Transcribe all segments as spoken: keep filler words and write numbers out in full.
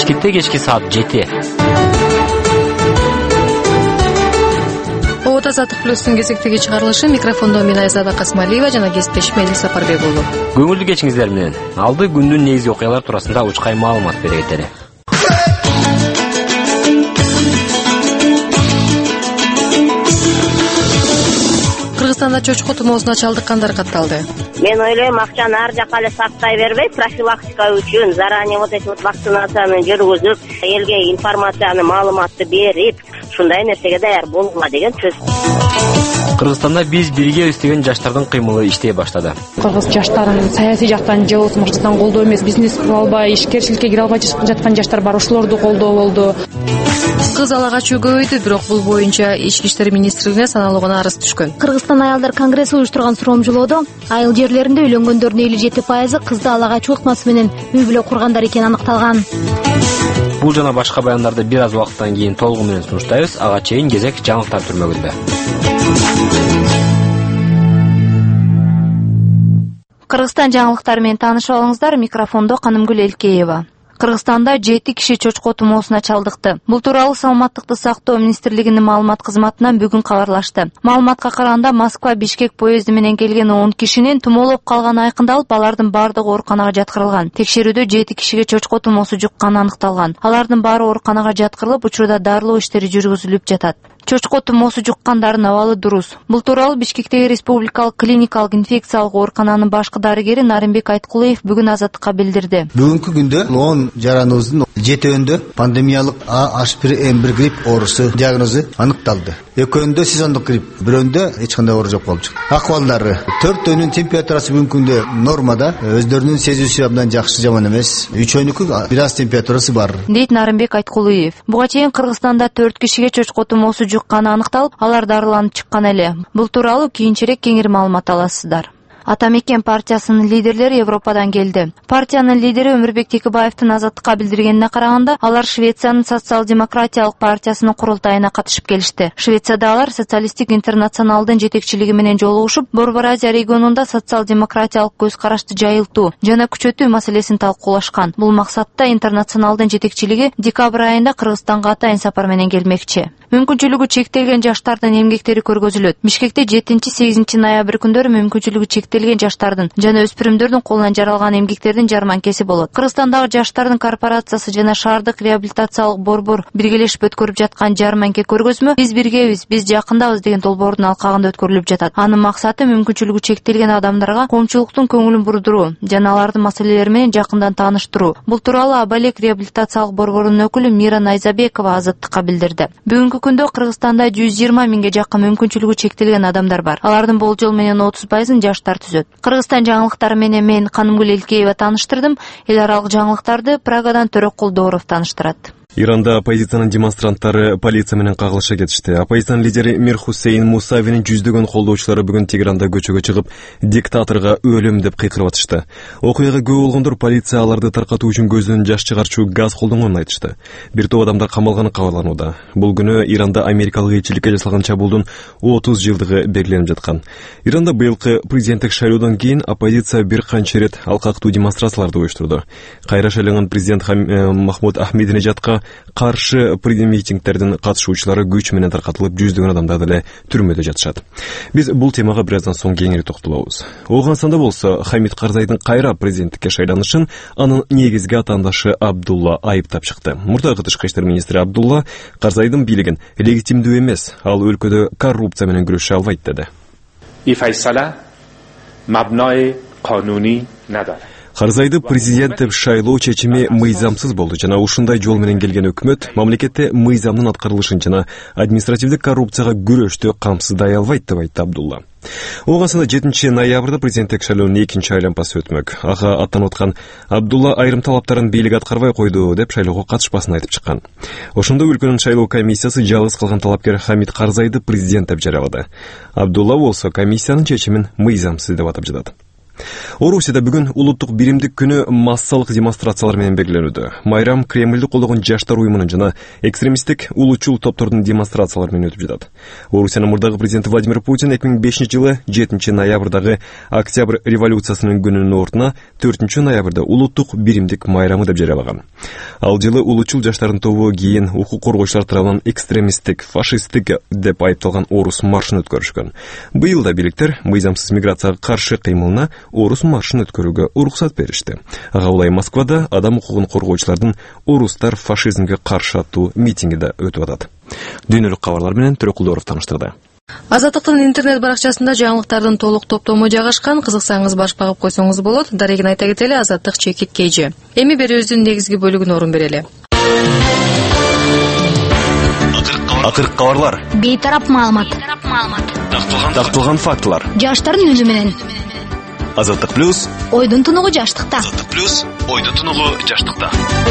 Бишкекте кечки саат жети. Обот Азаттык плюстун кезектеги чыгарылышы. Микрофондо мен Айзада Касмалиева жана кесиптешим Мелис Сапарбек болду. Көңүлдүү кечиңиздер менен. Алды күндүн негизги окуялары туурасында учкай маалымат бере кетели. Кыргызстанда чочко тумоосуна чалдыккандар катталды. Мен ойлойм, акчаны ар жакка эле сактай бербей, профилактика үчүн заранее вот эти вот вакцинацияны жүргүзүп, элге информацияны, маалыматты берип, ушундай нерсеге даяр болуңла деген сөз. Кыргызстанда биз биргебиз деген жаштардын кыймылы иштей баштады. Кыргыз жаштарын саясий жактан же болбосо максаттан колдоо эмес, бизнес кыла албай, ишкерчиликке кире албай жаткан жаштар бар, ошолорду колдоо болду. Кыз ала качуу көбөйдү, бирок бул боюнча Ички иштер министрлигине саналуу гана арыз түшкөн. Кыргызстан аялдар конгресси уюштурган суроомжолоодо айыл жерлеринде үйлөнгөндөрдүн элүү жети пайызы кызды ала качуу ыкмасы менен үй бүлө кургандар экени аныкталган. Бул жана башка баяндарды бир аз убакыттан кийин толугу менен сунуштайбыз. Ага чейин кезек жаңылыктар түрмөгүндө. Кыргызстан жаңылыктары менен таанышып алыңыздар. Микрофондо Канымгүл Элкеева. Кыргызстанда жети киши чочко тумоосуна чалдыкты. Бул тууралуу Саламаттыкты сактоо министрлигинин маалымат кызматынан бүгүн кабарлашты. Маалыматка караганда Москва Бишкек поезди менен келген он кишинин тумоолоп калганы айкындалып, алардын бардыгы ооруканага жаткырылган. Текшерүүдө жети кишиге чочко тумоосу жукканы аныкталган. Алардын баары ооруканага жаткырылып, учурда дарылоо иштери жүргүзүлүп жатат. Чочко тумоосу жуккандардын абалы дурус. Бул тууралуу Бишкектеги республикалык клиникалык инфекциялык оорукананын башкы дарыгери Нарымбек Айткулуев бүгүн Азаттыкка билдирди. Бүгүнкү күндө он жараныбыздын жетөөндө пандемиялык А H bir N bir грипп оорусу диагнозу аныкталды. Экөөндө сезондук грипп, бирөөндө эч кандай оору жок болуп чыкты. Акыбалдары төртөөнүн температурасы бүгүнкү күндө нормада, өздөрүнүн сезүүсү абдан жакшы, жаман эмес. Үчөөнүкү бир аз температурасы бар, дейт Нарымбек Айткулуев. Буга чейин Кыргызстанда төрт кишиге чочко тумоосу жукканы аныкталып, алар дарыланып чыккан эле. Бул тууралуу кийинчерээк кеңири маалымат аласыздар. Атамекен партиясынын лидерлери Европадан келди. Партиянын лидери Өмүрбек Текебаевдин Азаттыкка билдиргенине караганда, алар Швециянын социал-демократиялык партиясынын курултайына катышып келишти. Швецияда алар социалисттик интернационалдын жетекчилиги менен жолугушуп, Борбор Азия регионунда социал-демократиялык көз карашты жайылтуу жана күчөтүү маселесин талкуулашкан. Бул максатта интернационалдын жетекчилиги декабрь айында Кыргызстанга атайын сапар менен келмекчи. Мүмкүнчүлүгү чектелген жаштардын эмгектери көргөзүлөт. Бишкекте жетинчи-сегизинчи ноябрь күндөрү мүмкүнчүлүгү чектелген жаштардын жана өспүрүмдөрдүн колунан жаралган эмгектердин жарманкеси болот. Кыргызстандагы жаштардын корпорациясы жана шаардык реабилитациялык борбор биргелешип өткөрүп жаткан жарманке көргөзмө «Биз биргебиз, биз жакындабыз» деген долбоордун алкагында өткөрүлүп жатат. Анын максаты мүмкүнчүлүгү чектелген адамдарга коомчулуктун көңүлүн бурдуруу жана алардын маселелери менен жакындан тааныштыруу. Бул тууралуу Абалек реабилитациялык борборунун өкүлү Мира Найзабекова Азаттыкка билдирди. Бүгүнкү күндө Кыргызстанда жүз жыйырма миңге жакын мүмкүнчүлүгү чектелген адамдар бар. Алардын болжол менен отуз пайызын жаштар түзөт. Кыргызстан жаңылыктары менен мен Канымгүл Элкеева тааныштырдым. Эл аралык жаңылыктарды Прагадан Төрөк Колдооров тааныштырат. Иранда оппозициянын демонстранттары полиция менен кагылыша кетишти. Оппозициянын лидери Мир Хусейн Мусавинин жүздөгөн колдоочулары бүгүн Тегеранда көчөгө чыгып, диктаторго өлүм деп кыйкырып атышты. Окуяга күбө болгондор полиция аларды таркатуу үчүн көздөн жаш чыгарчу газ колдонгонун айтышты. Бир топ адамдар камалганы кабарланууда. Бул күнү Иранда америкалык элчиликке жасалган чабуулдун отуз жылдыгы белгиленип жаткан. Иранда быйылкы президенттик шайлоодон кийин оппозиция бир канча ирет алкактуу демонстрацияларды уюштурду. Кайра шайланган президент Махмуд Ахмединежадка каршы митингдердин катышуучулары күч менен таркатылып, жүздөгөн адамдар деле түрмөдө жатышат. Биз бул темага бир аздан соң кеңири токтолобуз. Ооганстанда болсо Хамид Карзайдын кайра президенттикке шайланышын анын негизги атаандашы Абдулла айыптап чыкты. Мурдагы тышкы иштер министри Абдулла Карзайдын бийлигин легитимдүү эмес, ал өлкөдө коррупция менен күрөшө албайт деди. И файсала мабнаи кануни надар. Карзайды президент деп шайлоо чечими мыйзамсыз болду жана ушундай жол менен келген өкмөт мамлекетте мыйзамдын аткарылышын жана административдик коррупцияга күрөштү камсыздай албайт деп айтты Абдулла. Ооганстанда жетинчи ноябрда президенттик шайлоонун экинчи айланпасы өтмөк. Ага аттанып аткан Абдулла айрым талаптарын бийлик аткарбай койду деп шайлоого катышпасын айтып чыккан. Ошондо өлкөнүн шайлоо комиссиясы жалгыз калган талапкер Хамид Карзайды президент деп жарыялады. Абдулла болсо комиссиянын чечимин мыйзамсыз деп атап жатат. Орусияда бүгүн улуттук биримдик күнү массалык демонстрациялар менен белгиленүүдө. Майрам Кремльди колдогон жаштар уюмунун жана экстремисттик улутчул топтордун демонстрациялары менен өтүп жатат. Орусиянын мурдагы президенти Владимир Путин эки миң бешинчи жылы жетинчи ноябрдагы Октябрь революциясынын күнүнүн ордуна төртүнчү ноябрда улуттук биримдик майрамы деп жарыялаган. Ал жылы улутчул жаштардын тобу кийин укук коргоочулар тарабынан экстремисттик, фашисттик деп айыпталган Орус маршын өткөрүшкөн. Быйыл да бийликтер мыйзамсыз миграцияга каршы кыймылына Орус маршын өткөрүүгө уруксат беришти. Ага улай Москвада адам укугун коргоочулардын орустар фашизмге каршы аттуу митинги да өтүп атат. Дүйнөлүк кабарлар менен Төрөкулдоров таныштырды. Азаттыктын интернет баракчасында жаңылыктардын толук топтому жайгашкан. Кызыксаңыз баш багып койсоңуз болот. Дарегин айта кетели, Азаттык чекит кейжи. Эми берүүбүздүн негизги бөлүгүнө орун берели. Акыркы кабарлар. Бейтарап маалымат. Такталган фактылар. Жаштардын үнү менен. Азаттык плюс. Ойдун тунугу жаштыкта. Азаттык плюс. Ойдун тунугу жаштыкта.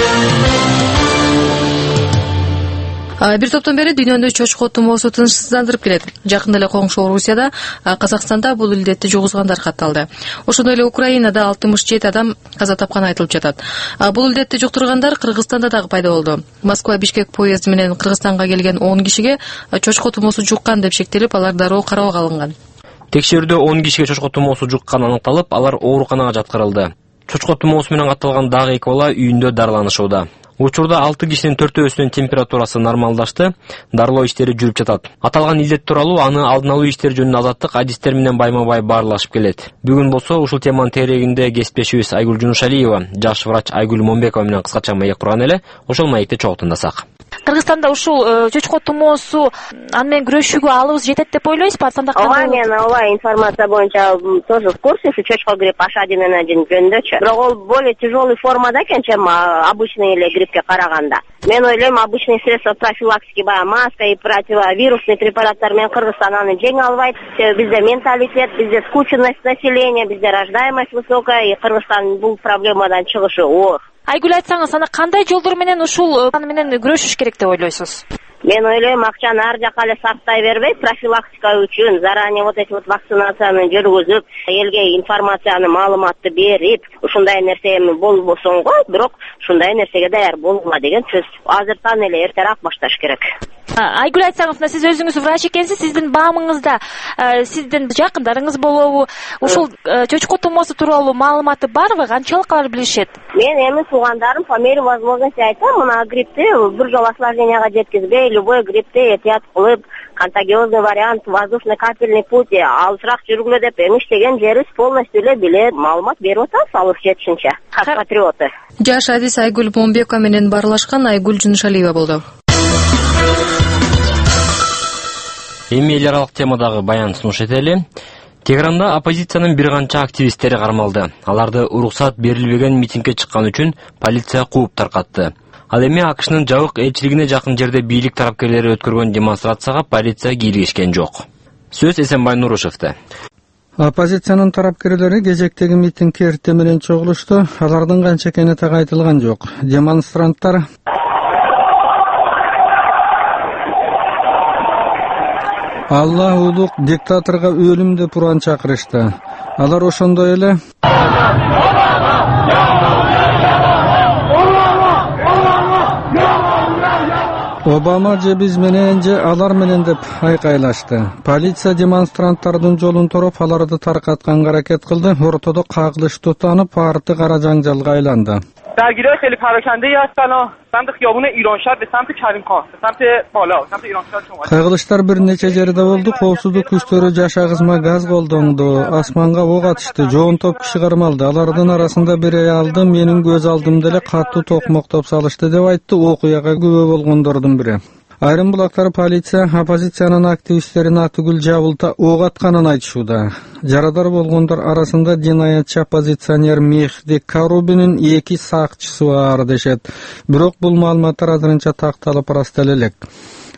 Бир топтон бери дүйнөдө чочко тумоосу тынчсыздандырып келет. Жакында эле коңшу Орусияда, Казакстанда бул илдетти жугузгандар катталды. Ошондой эле Украинада алтымыш жети адам каза тапканы айтылып жатат. Бул илдетти жуктургандар Кыргызстанда дагы пайда болду. Москва Бишкек поезди менен Кыргызстанга келген он кишиге чочко тумоосу жуккан деп шектелип, алар дароо кароого алынган. Текшерүүдө он кишиге чочко тумоосу жукканы аныкталып, алар ооруканага жаткырылды. Чочко тумоосу менен катталган дагы эки бала үйүндө дарыланышууда. Учурда алты кишинин төртөөсүнүн температурасы нормалдашты, дарылоо иштери жүрүп жатат. Аталган илдет тууралуу аны алдын алуу иштери жөнүндө Азаттык адистер менен байма-бай баарлашып келет. Бүгүн болсо ушул теманын терегинде кесиптешибиз Айгүл Жунушалиева, жаш врач Айгүл Момбекова менен кыскача маек курган эле. Ошол маекти чогуу тыңдасак. Кыргызстанда ушул чочко тумоосу аны менен күрөшүүгө алыбыз жетет деп ойлойсузбу? Ооба, мен ооба информация боюнча тоже в курсе, что чочко грипп эйч один эн один жөнүндөчү. Бирок ол более тяжелый формада экен, чем обычный эле гриппке караганда. Мен ойлойм, обычный средства профилактики баягы маска и противовирусный препараттар менен Кыргызстан аны жеңе албайт. Бизде менталитет, бизде скученность населения, бизде рождаемость высокая, и Кыргызстан бул проблемадан чыгышы оор. Айгүл, айтсаңыз, аны кандай жолдор менен ушул аны менен күрөшүш керек деп ойлойсуз? Мен ойлойм, акчаны ар жака эле сарптай бербей, профилактика үчүн заранее вот эти вот вакцинацияны жүргүзүп, элге информацияны, маалыматты берип, ушундай нерсе эми болбосоң го, бирок ушундай нерсеге даяр болула деген сөз. Азыртан эле эртерээк башташ керек. Айгүл, айтсаңыз, сиз өзүңүз врач экенсиз, сиздин баамыңызда сиздин жакындарыңыз болобу? Ушул чочко тумоосу тууралуу маалыматы барбы? Канчалык алар билишет? Мен эми туугандарым по мере возможности айтам, мына гриппти бир жолу осложненияга жеткизбей, любой гриппти этият кылып, контагиозный вариант, воздушный капельный путь алысыраак жүргүлө деп эми жерибиз полностью эле билет, маалымат берип атабыз алыс жетишинче. Как патриоты. Жаш адис Айгүл Момбекова менен баарлашкан Айгүл Жунушалиева болду. Эми эл аралык темадагы баян сунуш этели. Тегеранда оппозициянын бир канча активисттери кармалды. Аларды уруксат берилбеген митингге чыккан үчүн полиция кууп таркатты. Ал эми АКШнын жабык элчилигине жакын жерде бийлик тарапкерлери өткөргөн демонстрацияга полиция кийлигишкен жок. Сөз Эсенбай Нурушевде. Оппозициянын тарапкерлери кезектеги митингге эртең менен чогулушту. Алардын канча экени так айтылган жок. Демонстранттар Алла улук диктаторго өлүм деп уран чакырышты. Алар ошондой эле Обама же биз менен же алар менен деп айкайлашты. Полиция демонстранттардын жолун тороп, аларды таркатканга аракет кылды. Ортодо кагылыш тутанып, парты кара жаңжалга айланды. درگیری خیلی پراکنده ای هستن و سمت خیابون ایرانشهر به سمت کریمخان به سمت بالا سمت ایرانشهر شما. Кагылыштар бир нече жерде болду. Коопсуздук күчтөрү жаша кызма газ колдонду. Асманга ок атышты. Жоонтоп киши кармалды. Алардын арасында бир аялды менин көз алдымда эле катуу токмоктоп салышты деп айтты окуяга күбө болгондордун бири. Айрым булактар полиция оппозициянын активисттерин атүгүл жабылта ок атканын айтышууда. Жарадар болгондор арасында жинаятчы оппозиционер Мехди Карубинин эки сакчысы бар дешет. Бирок бул маалыматтар азырынча такталып ырастала элек.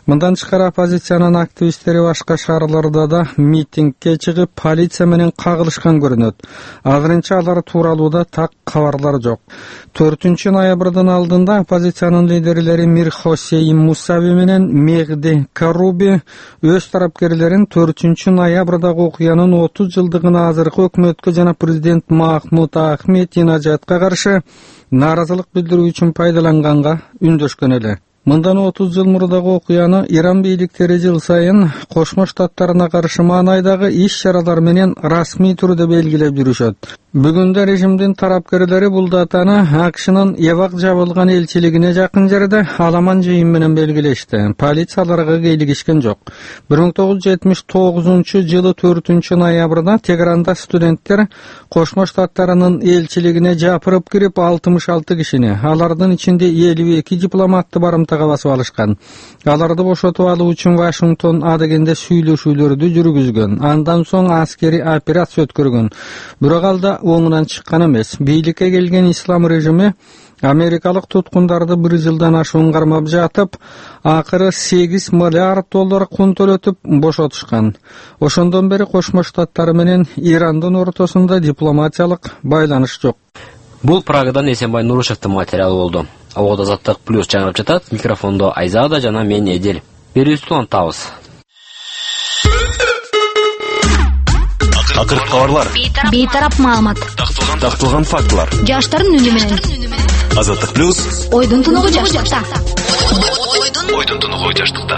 Мындан тышкары оппозициянын активисттери башка шаарларда да митингге чыгып, полиция менен кагылышкан көрүнөт. Азырынча алар тууралуу да так кабарлар жок. төртүнчү ноябрдын алдында оппозициянын лидерлери Мир Хусейн Мусави менен Мехди Каруби өз тарапкерлерин төртүнчү ноябрдагы окуянын отуз жылдыгына азыркы өкмөткө жана президент Махмуд Ахмединежадка каршы нааразылык билдирүү үчүн пайдаланганга үндөшкөн эле. Мындан отуз жыл мурдагы окуяны Иран бийликтери жыл сайын Кошмо Штаттарына каршы маанайдагы иш-чаралар менен расмий түрдө белгилеп жүрүшөт. Бүгүндө режимдин тарапкерлери бул датаны АКШнын эбак жабылган элчилигине жакын жерде аламан жыйын менен белгилешти. Полицияларга кейлигишкен жок. бир миң тогуз жүз жетимиш тогузунчу жылы төртүнчү ноябрда Тегеранда студенттер Кошмо Штаттарынын элчилигине жапырып кирип алтымыш алты кишини, алардын ичинде элүү эки дипломатты барымтага басып алышкан. Аларды бошотуп алуу үчүн Вашингтон адегенде сүйлөшүүлөрдү жүргүзгөн. Андан соң аскери операция өткөргөн. Бирок алда оңунан чыккан эмес. Бийликке келген ислам режими америкалык туткундарды бир жылдан ашуун кармап жатып, акыры сегиз миллиард доллар кун төлөтүп бошотушкан. Ошондон бери Кошмо Штаттары менен Ирандын ортосунда дипломатиялык байланыш жок. Бул Прагадан Эсенбай Нурушевдин материалы болду. Абода Азаттык плюс жаңырып жатат. Микрофондо Айзада жана мен Эдил. Берүүбүздү улантабыз. Акыркы кабарлар. Бейтарап маалымат. Такталган фактылар. Жаштардын үнү менен. Азаттык плюс. Ойдун тунугу жаштыкта. Ойдун тунугу жаштыкта.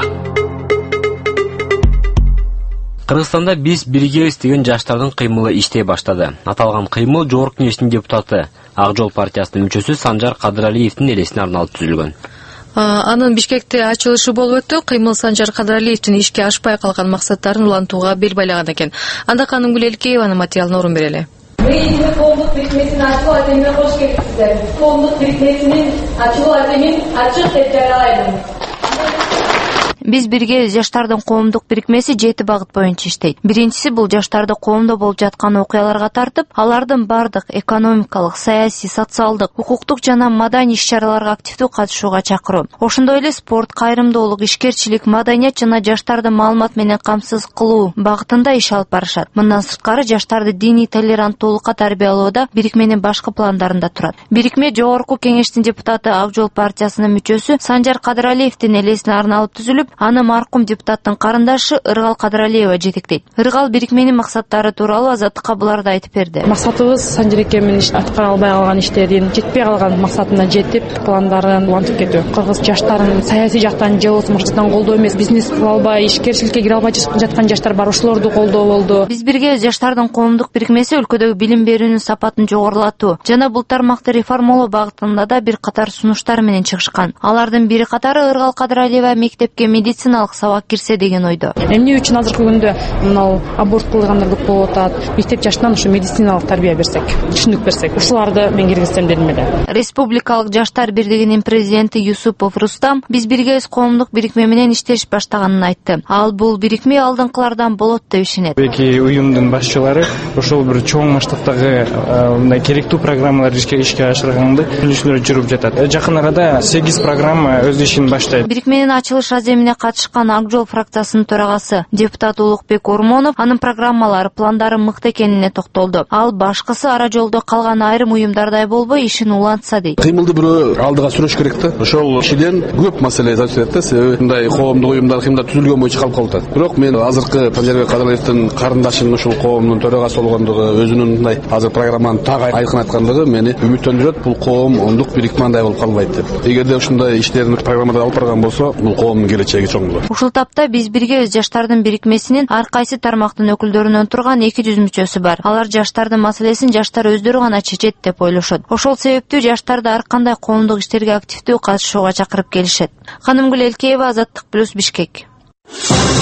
Кыргызстанда биз биргебиз деген жаштардын кыймылы иштей баштады. Аталган кыймыл Жогорку Кеңештин депутаты, Ак Жол партиясынын мүчөсү Санжар Кадыралиевдин элесине арналып түзүлгөн. Анын Бишкекте ачылышы болуп өттү. Кыймыл Санжар Кадыралиевдин ишке ашпай калган максаттарын улантууга бел байлаган экен. Анда Канымгүл Элкееванын материалына орун берели. Биздин коомдук бирикмесинин ачуу атемине кош келипсиздер. Коомдук бирикмесинин ачуу атемин ачык деп жарыялайм. Биз бирге жаштардын коомдук бирикмеси жети багыт боюнча иштейт. Биринчиси бул жаштарды коомдо болуп жаткан окуяларга тартып, алардын бардык экономикалык, саясий, социалдык, укуктук жана маданий иш-чараларга активдүү катышууга чакыруу. Ошондой эле спорт, кайрымдуулук, ишкерчилик, маданият жана жаштарды маалымат менен камсыз кылуу багытында иш алып барышат. Мындан сырткары жаштарды диний толеранттуулукка тарбиялоодо бирикменин башкы пландарында турат. Бирикме Жогорку Кеңештин депутаты Ак Жол партиясынын мүчөсү Санжар Кадыралиевдин элесине арналып түзүлүп, аны маркум депутаттын карындашы Ыргал Кадыралиева жетектейт. Ыргал бирикменин максаттары тууралуу Азаттыкка буларды айтып берди. Максатыбыз Санжар экемин аткара албай калган иштерин, жетпей калган максатына жетип, пландарын улантып кетүү. Кыргыз жаштарын саясий жактан же болбосо максаттан колдоо эмес, бизнес кыла албай, ишкерчиликке кире албай жаткан жаштар бар, ошолорду колдоо болду. Биз бирге жаштардын коомдук бирикмеси өлкөдөгү билим берүүнүн сапатын жогорулатуу жана бул тармакты реформалоо багытында да бир катар сунуштар менен чыгышкан. Алардын бири катары Ыргал Кадыралиева мектепке медициналык сабак кирсе деген ойдо. Эмне үчүн азыркы күндө мынау аборт кылгандар көп болуп атат? Мектеп жашынан ушу медициналык тарбия берсек, түшүнүк берсек, ушуларды мен киргизсем дедим эле. Республикалык жаштар бирдигинин президенти Юсупов Рустам биз биргебиз коомдук бирикме менен иштеш баштаганын айтты. Ал бул бирикме алдыңкылардан болот деп ишенет. Эки уюмдун башчылары ошол бир чоң масштабтагы мындай керектүү программалар ишке ашырганды сүйлөшүүлөр жүрүп жатат. Жакын арада сегиз программа өз ишин баштайт. Бирикменин ачылыш аземине катышкан Ак Жол фракциясынын төрагасы депутат Улукбек Ормонов анын программалары, пландары мыкты экенине токтолду. Ал башкысы ара жолдо калган айрым уюмдардай болбой ишин улантса дейт. Кыймылды бирөө алдыга сүрөш керек да. Ошол кишиден көп маселе зависит да. Себеби мындай коомдук уюмдар кыймда түзүлгөн боюнча калып калат. Бирок мен азыркы Санжарбек Кадыралиевдин карындашынын ушул коомдун төрагасы болгондугу, өзүнүн мындай азыр программаны так айкын айткандыгы мени үмүттөндүрөт. Бул коом ондук бирикмандай болуп калбайт деп. Эгерде ушундай иштерин программада алып барган болсо, бул коомдун келечеги чоң болот. Ушул тапта биз биргебиз жаштардын бирикмесинин ар кайсы тармактын өкүлдөрүнөн турган эки жүз мүчөсү бар. Алар жаштардын маселесин жаштар өздөрү гана чечет деп ойлошот. Ошол себептүү жаштарды ар кандай коомдук иштерге активдүү катышууга чакырып келишет. Канымгүл Элкеева, Азаттык плюс, Бишкек.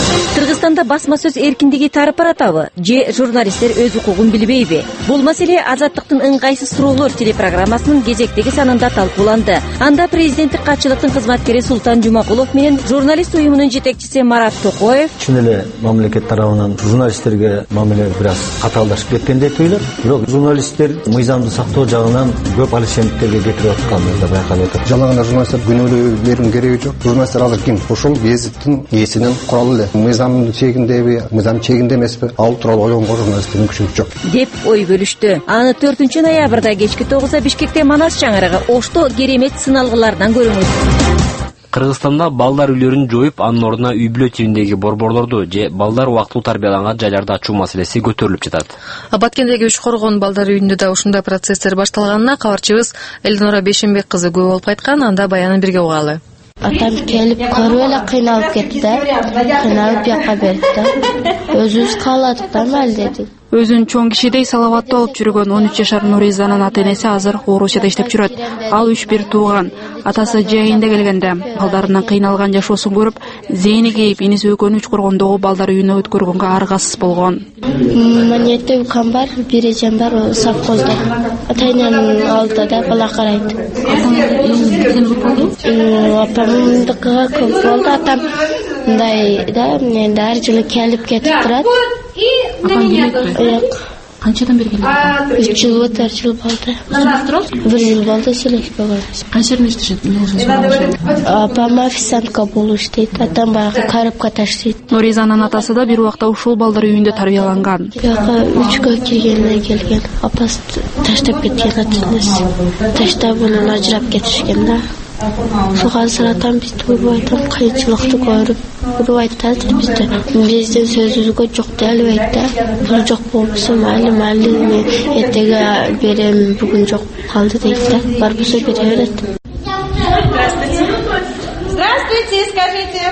Кыргызстанда басма сөз эркиндиги тарып баратабы же журналисттер өз укугун билбейби? Бул маселе Азаттыктын ыңгайсыз суроолор телепрограммасынын кезектеги санында талкууланды. Анда президенттик катчылыктын кызматкери Султан Жумакулов менен журналист уюмунун жетекчиси Марат Токоев чын эле мамлекет тарабынан журналисттерге мамиле бир аз катаалдашып кеткен деп ойлойм. Бирок журналисттер мыйзамды сактоо жагынан көп алишендиктерге кетирип атканын да байкалып атат. Жала гана журналисттер күнөөлөп берүүнүн кереги жок. Журналисттер азыр ким? Ошол гезиттин ээсинин куралы эле. Мыйзамдын чегиндеби, мыйзам чегинде эмеспи? Ал тууралуу ойлогонго журналисттердин күчү жок деп ой бөлүштү. Аны төртүнчү ноябрда кечки тогузда Бишкекте Манас чаңырыгы Ошто керемет сыналгыларынан көрүңүз. Кыргызстанда балдар үйлөрүн жоюп, анын ордуна үй бүлө типиндеги борборлорду же балдар убактылуу тарбияланган жайларды ачуу маселеси көтөрүлүп жатат. Баткендеги үч коргон балдар үйүндө да ушундай процесстер башталганына кабарчыбыз Элдинора Бешенбек кызы күбө болуп кайткан, анда баянын бирге угалы. Атам келип көрүп эле кыйналып кетти да, кыйналып жакка берди да. Өзүбүз кааладык да мал дедик. Өзүн чоң кишидей салаваттуу алып жүргөн он үч жашар Нуризанын ата-энеси азыр Орусияда иштеп жүрөт. Ал үч бир тууган. Атасы жайында келгенде балдарынан кыйналган жашоосун көрүп, зейни кейип иниси экөөнү үч коргондогу балдар үйүнө өткөргөнгө аргасыз болгон. Манетте укам бар, бир эжем бар, совхозда. Ата-эненин алдыда да бала карайт. Апамдын дыкыга көп болду. Атам мындай да, мен ар жылы келип кетип турат. Апаң келет? Жок. Канчадан бери келет? үч жыл, төрт жыл болду. бир жыл болду Селекпеге. Кайсы жерде иштешет? Апам официантка болуп иштейт, атам баягы коробка таштайт. Нуризанын атасы да бир убакта ушул балдар үйүндө тарбияланган. Бияка үчкө киргенде келген, апасы таштап кеткен ата-энеси. Таштап анан ажырап кетишкен да. Суга сыратам бизди урбайт, кыйынчылыкты көрүп урбайт да бизди. Биздин сөзүбүзгө жок дей албайт да. Пул жок болсо майли майли эртеге берем, бүгүн жок калды дейт да. Бар болсо бере берет. Здравствуйте. Здравствуйте, скажите.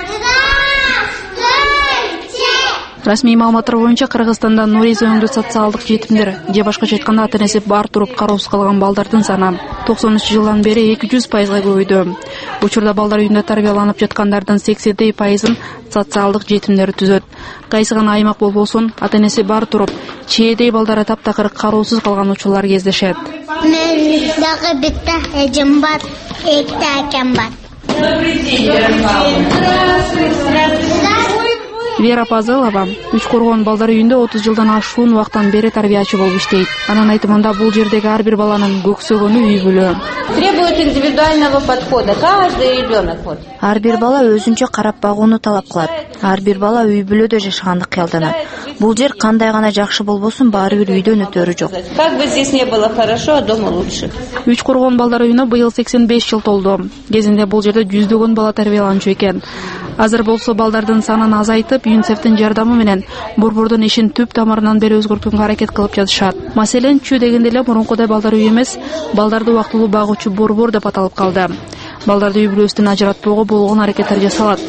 Расмий маалыматтар боюнча Кыргызстанда Нуриза өңдүү социалдык жетимдер же башкача айтканда ата-энеси бар туруп кароосуз калган балдардын саны токсонунчу жылдан бери эки жүз пайызга көбөйдү. Учурда балдар үйүндө тарбияланып жаткандардын сексендей пайызын социалдык жетимдер түзөт. Кайсы гана аймак болбосун, ата-энеси бар туруп, чээдей балдары таптакыр кароосуз калган учурлар кездешет. Мен дагы битте эжем бар, эки акам бар. Вера Пазылова үч коргон балдар үйүндө отуз жылдан ашуун убакыттан бери тарбиячы болуп иштейт. Анын айтымында бул жердеги ар бир баланын көксөгөнү үй бүлө. Требует индивидуального подхода. Каждый ребенок вот. Ар бир бала өзүнчө карап багууну талап кылат. Ар бир бала үй бүлөдө жашаганды кыялданат. Бул жер кандай гана жакшы болбосун, баары бир үйдөн өтөрү жок. Как бы здесь не было хорошо, а дома лучше. Үч коргон балдар үйүнө быйыл сексен беш жыл толду. Кезинде бул жерде жүздөгөн бала тарбияланчу экен. Азыр болсо балдардын санын азайтып, ЮНИСЕФтин жардамы менен борбордун ишин түп тамырынан бери өзгөртүүгө аракет кылып жатышат. Маселен, чү дегенде эле мурункудай балдар үй эмес, балдарды убактылуу багуучу борбор деп аталып калды. Балдарды үй бүлөсүнөн ажыратпоого болгон аракеттер жасалат.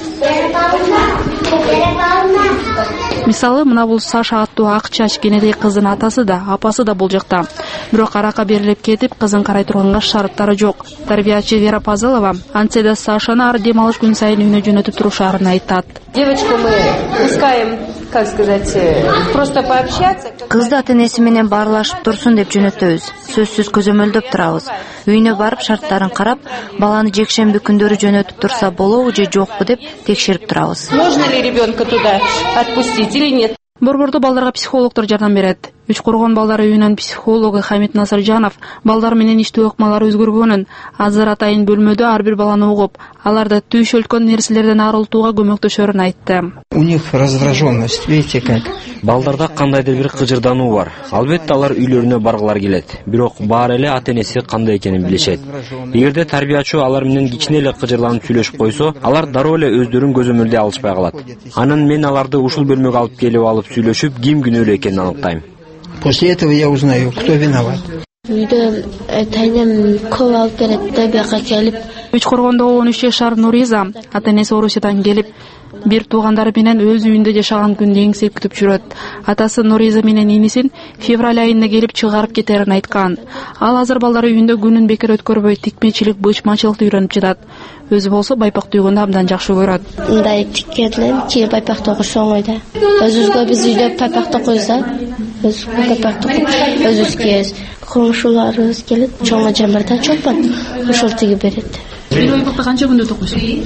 Мисалы, мына бул Саша аттуу ак чач кенедей кыздын атасы да, апасы да бул жакта. Бирок аракка берилип кетип, кызын карай турганга шарттары жок. Тарбиячы Вера Пазылова антсе да Сашаны ар дем алыш күн сайын үйүнө жөнөтүп турушаарын айтат. Девочку мы пускаем, как сказать, просто пообщаться. Кызды ата-энеси менен баарлашып турсун деп жөнөтөбүз. Сөзсүз көзөмөлдөп турабыз. Үйүнө барып шарттарын карап, баланы жекшемби күндөрү жөнөтүп турса болобу же жокпу деп текшерип турабыз. Можно ли ребенка туда отпустить или нет? Борбордо балдарга психологдор жардам берет. Үч коргон балдар үйүнүн психологу Хамит Насыржанов балдар менен иштөө ыкмалары өзгөргөнүн, азыр атайын бөлмөдө ар бир баланы угуп, аларды түйшөлткөн нерселерден арылтууга көмөктөшөрүн айтты. У них раздраженность, видите как? Балдарда кандайдыр бир кыжырдануу бар. Албетте алар үйлөрүнө баргылар келет. Бирок баары эле ата-энеси кандай экенин билишет. Эгерде тарбиячы алар менен кичине эле кыжырланып сүйлөшүп койсо, алар дароо эле өздөрүн көзөмөлдөй алышпай калат. Анан мен аларды ушул бөлмөгө алып келип алып сүйлөшүп, ким күнөөлүү экенин аныктайм. После этого я узнаю, кто виноват. Үйдө ата-энем көп алып келет да, бияка келип. Үч коргондогу он үч жашар Нуриза ата-энеси Орусиядан келип, бир туугандары менен өз үйүндө жашаган күндү эңсеп күтүп жүрөт. Атасы Нуриза менен инисин февраль айында келип чыгарып кетерин айткан. Ал азыр балдары үйүндө күнүн бекер өткөрбөй тикмечилик, бычмачылыкты үйрөнүп жатат. Өзү болсо байпак түйгөндү абдан жакшы көрөт. Мындай тиккенен кийин байпак токуш оңой. Өзүбүзгө биз үйдө байпак токуйбуз да. Өз байпак токуп өзүбүз кийебиз. Комшуларыбыз келет, чоңго жамбарда чолпон ошол тигип берет. Бир байпакты канча күндө токуйсуң?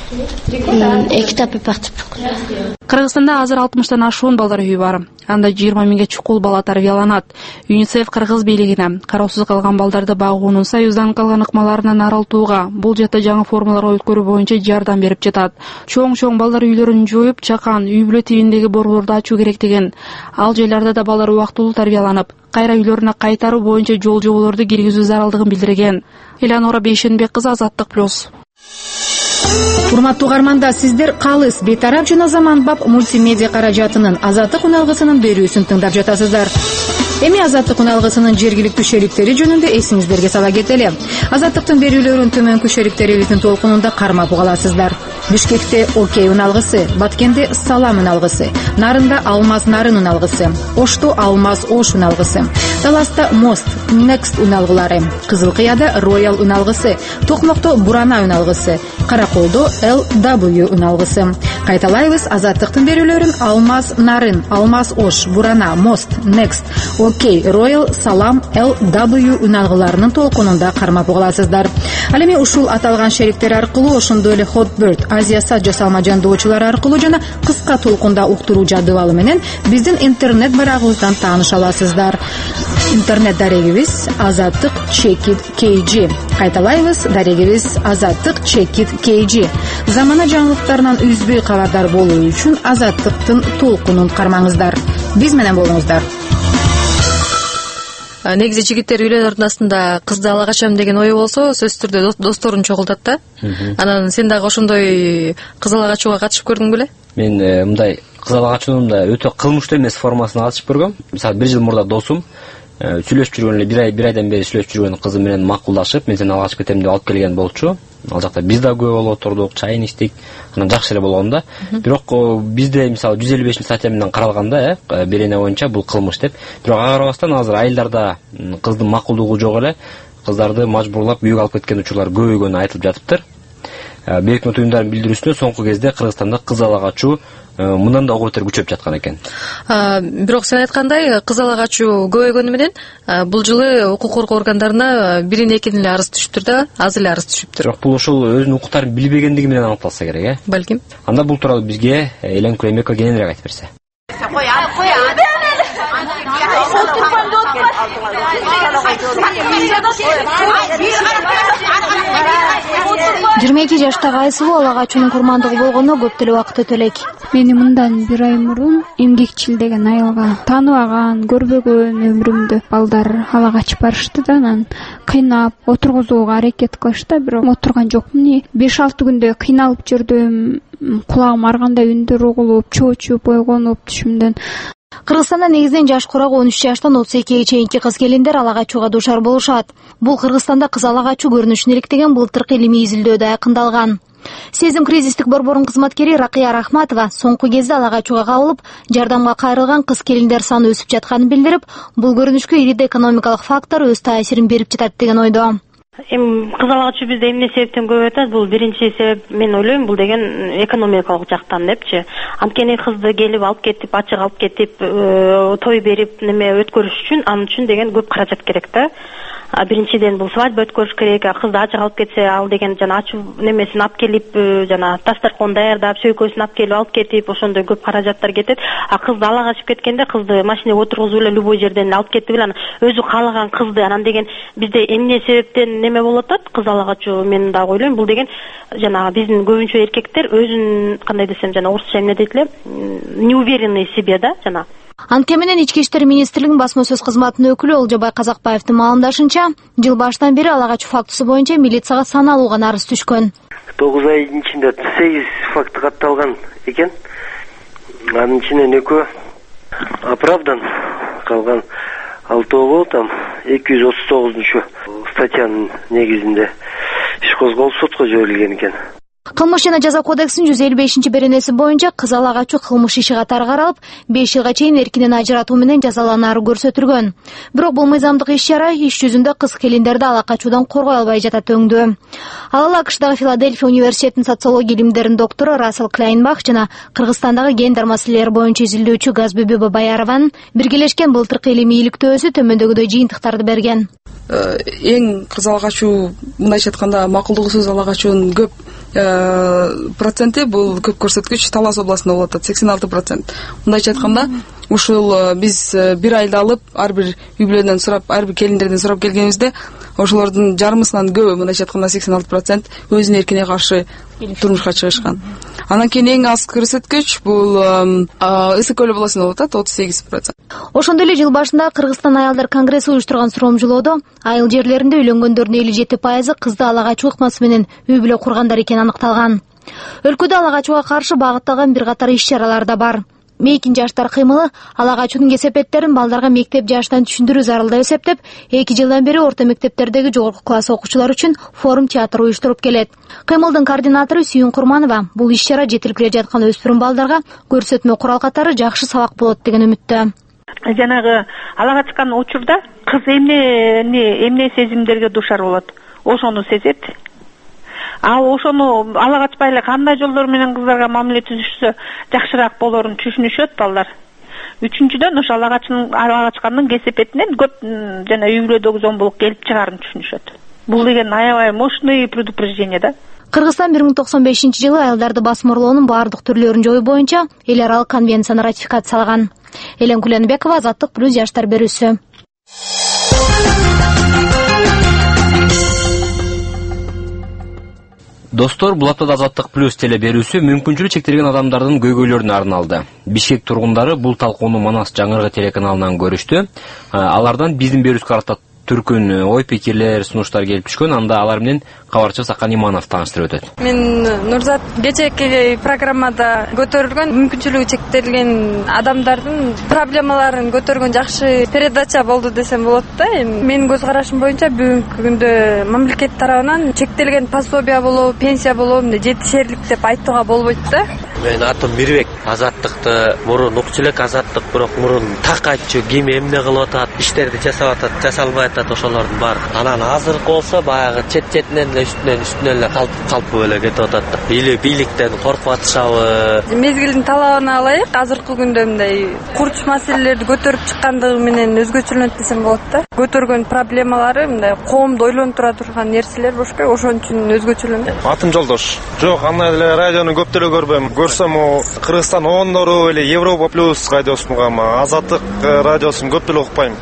эки тап байпак токуйм. Кыргызстанда азыр алтымыштан ашуун балдар үйү бар. Анда жыйырма миңге чукул бала тарбияланат. ЮНИСЕФ кыргыз бийлигине кароосуз калган балдарды багуунун Союздан калган ыкмаларынан арылтууга, бул жакта жаңы формаларга өткөрүү боюнча жардам берип жатат. Чоң-чоң балдар үйлөрүн жоюп, чакан, үй бүлө тибиндеги борборду ачуу керек деген. Ал жайларда да балдар убактылуу тарбияланып, кайра үйлөрүнө кайтаруу боюнча жол жоболорду киргизүү зарылдыгын билдирген. Элеонора Бейшенбек кызы, Азаттык плюс. Урматтуу угармандар, сиздер Калыс бейтарап жана заманбап мультимедиа каражатынын Азаттык уналгысынын берүүсүн тыңдап жатасыздар. Эми Азаттык уналгысынын жергиликтүү шериктери жөнүндө эсиңиздерге сала кетели. Азаттыктын берүүлөрүн төмөнкү шериктерлердин толкунунда кармап угаласыздар. Бишкекте Окей уналгысы, Баткенде Салам уналгысы, Нарында Алмаз Нарын уналгысы, Ошто Алмаз Ош уналгысы, Таласта Мост Next уналгылары, Кызылкыяда Royal уналгысы, Токмокто Бурана уналгысы, Караколдо эл дабл ю уналгысы. Кайталайбыз, Азаттыктын берүүлөрүн Алмаз Нарын, Алмаз Ош, Бурана, Мост, Next, Окей, Royal, Салам, эл дабл ю уналгыларынын толкунунда кармап угаласыздар. Ал эми ушул аталган шериктер аркылуу, ошондой эле Hotbird, Азия сат жасалма жандоочулар аркылуу жана кыска толкунда уктуруу жадыбалы менен биздин интернет барагыбыздан тааныша аласыздар. Интернет дарегибиз Азаттык Чекит кей джи. Кайталайбыз, дарегибиз Азаттык Чекит кей джи. Замана жаңылыктарынан үзбөй кабардар болуу үчүн Азаттыктын толкунун кармаңыздар. Биз менен болуңуздар. Негизи жигиттер үйлөрүнүн астында кызды ала качам деген ою болсо, сөзсүз түрдө досторун чогултат да. Анан сен дагы ошондой кыз ала качууга катышып көрдүң беле? Мен мындай кыз ала качуунда өтө кылмыштуу эмес формасына катышып көргөм. Мисалы, бир жыл мурда досум сүйлөшүп жүргөн эле бир ай бир айдан бери сүйлөшүп жүргөн кызы менен макулдашып, мен сени ала качып кетем деп алып келген болчу. Ал жакта биз да көп болуп отурдук, чайын ичтик, анан жакшы эле болгон да. Бирок бизде мисалы жүз элүү бешинчи статья менен каралганда, э, берене боюнча бул кылмыш деп. Бирок ага карабастан азыр айылдарда кыздын макулдугу жок эле, кыздарды мажбурлап үйгө алып кеткен учурлар көбөйгөнү айтылып жатыптыр. Бирикме уюмдардын билдирүүсүнө соңку кезде Кыргызстанда кыз ала качуу мындан да ого бетер күчөп жаткан экен. Бирок сен айткандай, кыз ала качуу көбөйгөнү менен бул жылы укук коргоо органдарына бирин экин эле арыз түшүптүр да, аз эле арыз түшүптүр. Бирок бул ошол өзүнүн укуктарын билбегендиги менен аныкталса керек, э? Балким. Анда бул тууралуу бизге Элен Куремекова кененирээк айтып берсе. жыйырма эки жаштагы Айсулуу ала качуунун курмандыгы болгондо көп деле убакыт өтө элек. Мени мындан бир ай мурун эмгекчил деген айылга тааныбаган, көрбөгөн өмүрүмдө балдар ала качып барышты да, анан кыйнап отургузууга аракет кылышты, бирок отурган жокмун. беш алты күндө кыйналып жүрдүм. Кулагым аргандай үндөр угулуп, чоочуп, ойгонуп түшүмдөн. Кыргызстанда негизинен жаш курагы он үч жаштан отуз экиге чейинки кыз келиндер ала качууга дуушар болушат. Бул Кыргызстанда кыз ала качуу көрүнүшүн иликтеген былтыркы илимий изилдөөдө айкындалган. Сезим кризистик борборунун кызматкери Ракыя Рахматова соңку кезде ала качууга кабылып, жардамга кайрылган кыз келиндер саны өсүп жатканын билдирип, бул көрүнүшкө ириде экономикалык фактор өз таасирин берип жатат деген ойдо. Эми кыз ала качуу бизде эмне себептен көп өтөт? Бул биринчи себеп, мен ойлойм, бул деген экономикалык жактан депчи. Анткени кызды келип алып кетип, ачык алып кетип, той берип, неме өткөрүш үчүн, анын үчүн деген көп каражат керек да. Биринчиден бул свадьба өткөрүш керек, кызды ачык алып кетсе, ал деген жана ачуу немесин алып келип, жана дасторкон даярдап, сөйкөсүн алып келип алып кетип, ошондой көп каражаттар кетет. А кызды ала качып кеткенде, кызды машинеге отургузуп эле любой жерден алып кетип эле, анан өзү каалаган кызды, анан деген бизде эмне себептен неме болуп атат? Кыз ала качуу, мен дагы ойлойм, бул деген жанагы биздин көбүнчө эркектер өзүн кандай десем, жана орусча эмне дейт эле, неуверенный в себе да, жана. Анткени менен Ички иштер министрлигинин басма сөз кызматынын өкүлү Олжобай Казакбаевдин маалымдашынча, жыл башынан бери ала качуу фактысы боюнча милицияга саналуу гана арыз түшкөн. тогуз айдын ичинде сегиз факты катталган экен. Анын ичинен экөө оправдан, калган алтоо там эки жүз отуз тогузунчу статьянын негизинде иш козголуп сотко жиберилген экен. Кылмыш жана жаза кодексинин жүз элүү бешинчи беренеси боюнча кыз ала качуу кылмыш иши катары каралып, беш жылга чейин эркинен ажыратуу менен жазаланаары көрсөтүлгөн. Бирок бул мыйзамдык иш-чара иш жүзүндө кыз келиндерди ала качуудан коргой албай жатат өңдүү. Ал АКШдагы Филадельфия университетинин социология илимдеринин доктору Рассел Клайнбах жана Кыргызстандагы гендер маселелери боюнча изилдөөчү Газбүбү Бабаярованын биргелешкен былтыркы илимий иликтөөсү төмөндөгүдөй жыйынтыктарды берген. Эң кыз ала качуу, мындайча айтканда, макулдугусуз ала качуунун көп проценти бул көп көрсөткүч Талас областында болуп атат, сексен алты процент. Мындайча айтканда, ушул биз бир айда алып, ар бир үй бүлөдөн сурап, ар бир келиндерден сурап келгенибизде, ошолордун жарымысынан көбү, мындайча айтканда сексен алты процент өзүнүн эркине каршы турмушка чыгышкан. Анан кийин эң аз көрсөткүч бул Ысык Көл областында болуп атат, отуз сегиз процент. Ошондой эле жыл башында Кыргызстан аялдар конгресси уюштурган суроомжолоодо айыл жерлеринде үйлөнгөндөрдүн элүү жети пайызы кызды ала качуу ыкмасы менен үй бүлө кургандар экени аныкталган. Өлкөдө ала качууга каршы багытталган бир катар иш-чаралар да бар. Мейкин жаштар кыймылы ала качуунун кесепеттерин балдарга мектеп жаштан түшүндүрүү зарыл деп эсептеп, эки жылдан бери орто мектептердеги жогорку класс окуучулар үчүн форум театр уюштуруп келет. Кыймылдын координатору Сүйүн Курманова бул иш-чара жетилип келе жаткан өспүрүм балдарга көрсөтмө курал катары жакшы сабак болот деген үмүттө. Жанагы ала качкан учурда кыз эмне эмне сезимдерге дуушар болот, ошону сезет. А ошону ала качпай эле кандай жолдор менен кыздарга мамиле түзүшсө жакшыраак болорун түшүнүшөт балдар. Үчүнчүдөн ошо ала качкандын кесепетинен көп жана үй бүлөдөгү зомбулук келип чыгаарын түшүнүшөт. Бул деген аябай мощный предупреждение да. Кыргызстан бир миң токсон бешинчи жылы аялдарды басмырлоонун баардык түрлөрүн жоюу боюнча эл аралык конвенцияны ратификациялаган. Элен Куленбекова, Азаттык плюс жаштар берүүсү. Достор, бул аптада Азаттык плюс теле берүүсү мүмкүнчүлүгү чектелген адамдардын көйгөйлөрүнө арналды. Бишкек тургундары бул талкууну Манас жаңыргы телеканалынан көрүштү. Алардан биздин берүүбүзгө карата түркүн ой пикирлер, сунуштар келип түшкөн. Анда алар менен кабарчыбыз Акан Иманов тааныштырып өтөт. Мен Нурзат кечээки программада көтөрүлгөн мүмкүнчүлүгү чектелген адамдардын проблемаларын көтөргөн жакшы передача болду десем болот да. Менин көз карашым боюнча бүгүнкү күндө мамлекет тарабынан чектелген пособия болобу, пенсия болобу жетишерлик деп айтууга болбойт да. Мен атым Мирбек. Азаттыкты мурун укчу элек Азаттык, бирок мурун так айтчу, ким эмне кылып атат, иштерди жасап атат, жасалбай атат ошолордун баары. Анан азыркы болсо баягы чет-четинен эле үстүнөн үстүнөн эле калп калпып эле кетип атат да. Бийлик бийликтен коркуп атышабы? Мезгилдин талабына ылайык азыркы күндө мындай курч маселелерди көтөрүп чыккандыгы менен өзгөчөлөнөт десем болот да. Көтөргөн проблемалары мындай коомду ойлонтура турган нерселер болуш керек, ошон үчүн өзгөчөлөнөт. Атым Жолдош. Жок, андай эле радиону көп деле көрбөйм. Көрсөм Кыргызстан ондору эле Европа плюс радиосун угам, Азаттык радиосун көп деле укпайм.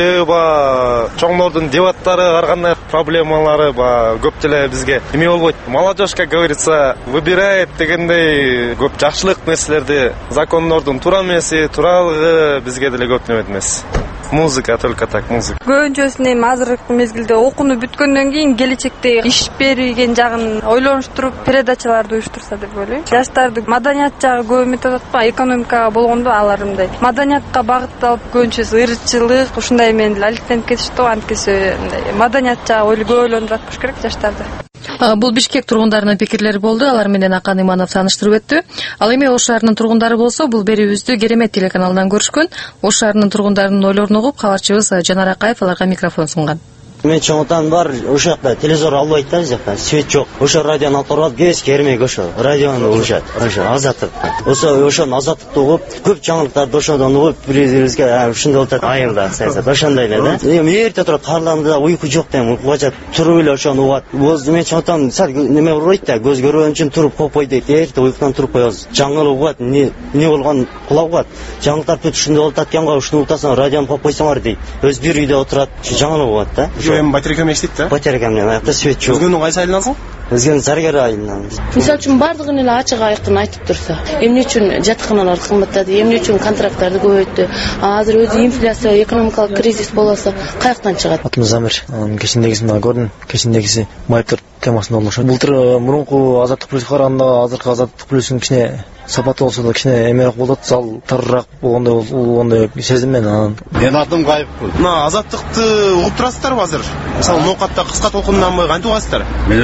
Себеби чоңдордун дебаттары, ар кандай проблемалары ба көп деле бизге эме болбойт. Молодежь, как говорится, выбирает дегендей көп жакшылык нерселерди, закондордун туура эмеси, туралыгы бизге деле көп неме эмес. Музыка, только так, музыка. Көбүнчөсүн эми азыркы мезгилде окууну бүткөндөн кийин келечекте иш берген жагын ойлонуштуруп передачаларды уюштурса деп ойлойм. Жаштарды маданият жагы көп эметип атат ба, экономикага болгондо алар мындай маданиятка багытталып көбүнчөсү ырчылык ушундай менен эле алектенип кетишти. Анткиси мындай маданият жагы көп ойлонуп атпаш керек жаштарды. Бул Бишкек тургундарынын пикирлери болду. Алар менен Акан Иманов тааныштырып өттү. Ал эми Ош шаарынын тургундары болсо бул берүүбүздү Керемет телеканалынан көрүшкөн. Ош шаарынын тургундарынын ойлорун угуп, кабарчыбыз Жанар Акаев аларга микрофон сунган. Мен чоңотан бар, ошол жакта телевизор албайт да, жакта свет жок. Ошо радиону алып турат, кез кермек ошо радиону угушат. Ошо Азаттык. Ошо ошон Азаттыкты угуп, көп жаңылыктарды ошондон угуп, бирибизге ушундай болуп атат, айылда саясат ошондой эле да. Эми эрте турат, карланда уйку жок да, уйкуга жат, туруп эле ошону угат. Боз мен чоңотан сал неме уройт да, көз көргөн үчүн туруп копой дейт. Эрте уйкудан туруп коебуз. Жаңыл угат, эмне эмне болгон кулак угат. Жаңылтар бүт ушундай болуп атат экен го, ушуну угутасың, радиону копойсоңор дейт. Өз бир үйдө отурат, жаңыл угат да. Эми батарейка иштейт да? Батарейка менен аякта свет жок. Өзгөнүн кайсы айылынан алсаң? Өзгөнүн Сарыгер айылынан. Мисалы үчүн бардыгын эле ачык айыктан айтып турса, эмне үчүн жатканалар кымбаттады, эмне үчүн контракттарды көбөйттү, азыр өзү инфляция, экономикалык кризис болсо каяктан чыгат? Атым Замир, кечиндегисин көрдүм, кечиндегиси майыптыр темасында болушат. Былтыр мурунку Азаттык плюс караганда азыркы Азаттык плюстун кичине сапаты болсо да кичине эмерээк болот, зал тарыраак болгондой болгондой сездим мен анан. Мен атым Гайыпкул. Мына Азаттыкты угуп турасыздарбы азыр? Мисалы ноокатта кыска толкундан кантип угасыздар? Мен өзүм приемдик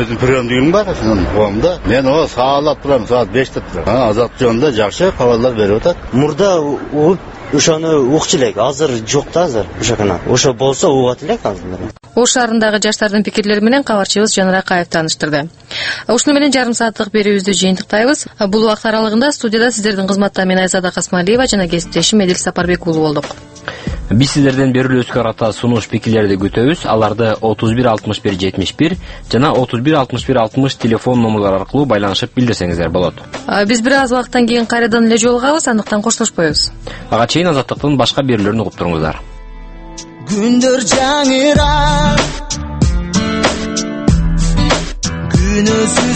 мүмкүндүгүм бар ушунун коомдо. Мен о саалап турам, саат беште турам. Азат жөнүндө жакшы кабарлар берип атат. Мурда угуп ошону укчу элек, азыр жок да азыр. Ошокана. Ошо болсо угат элек азыр. Ош шаарындагы жаштардын пикирлери менен кабарчыбыз Жанар Акаев тааныштырды. Ушуну менен жарым сааттык берүүбүздү жыйынтыктайбыз. Бул убакыт аралыгында студияда сиздердин кызматта мен Айзада Касмалиева жана кесиптешим Эдил Сапарбек уулу болдук. Биз сиздерден берүүлөрүбүзгө карата сунуш пикирлерди күтөбүз. Аларды отуз бир алтымыш бир жетимиш бир жана отуз бир алтымыш бир алтымыш телефон номерлары аркылуу байланышып билдирсеңиздер болот. Биз бир аз убакыттан кийин кайрадан эле жолугабыз, андыктан коштошпойбуз. Ага чейин Азаттыктын башка берүүлөрүн угуп туруңуздар. Күндөр жаңырап, күнөсүз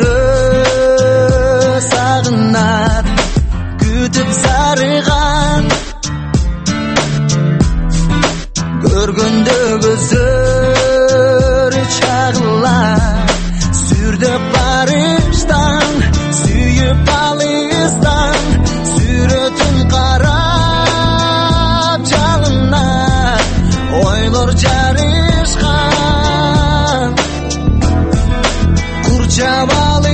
бирөө сагынат, күтүп зарыган, көргөндө көздөр чагылат, сүрдөп барыштан, сүйүп алыстан, сүрөтүн карап жалынат, ойлор жарышкан, курчап алып